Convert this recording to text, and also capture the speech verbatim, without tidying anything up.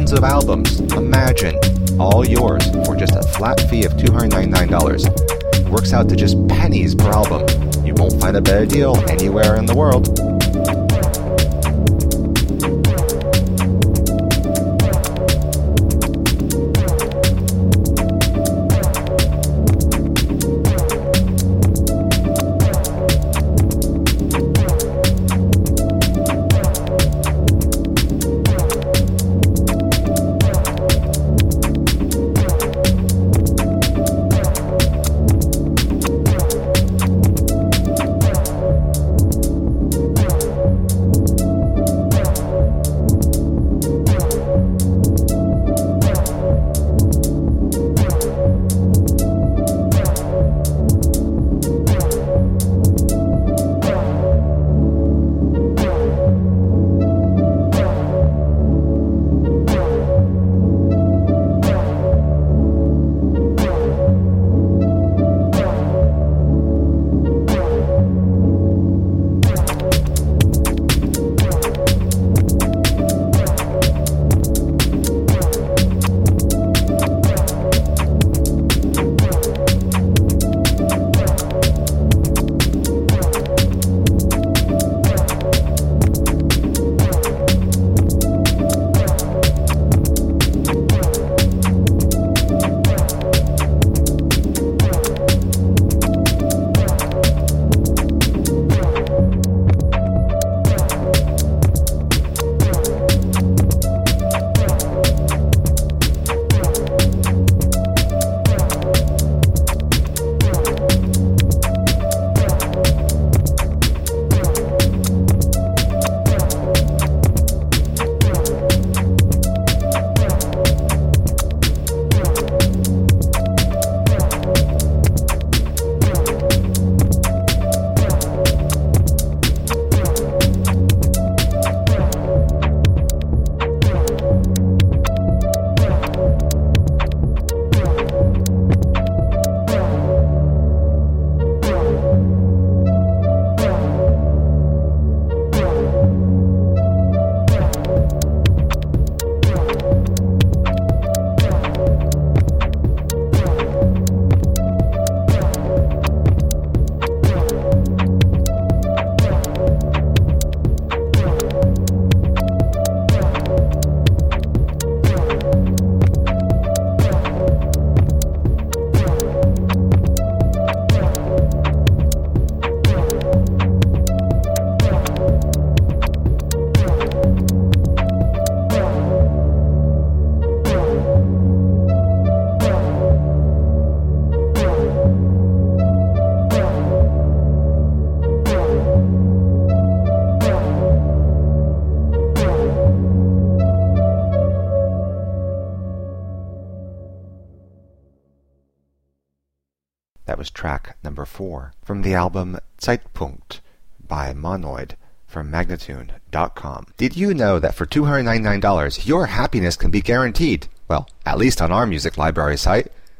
tons of albums. Imagine, all yours for just a flat fee of two hundred ninety-nine dollars. Works out to just pennies per album. You won't find a better deal anywhere in the world. That was track number four from the album Zeitpunkt by Monoid from Magnatune dot com. Did you know that for two hundred ninety-nine dollars your happiness can be guaranteed? Well, at least on our music library site.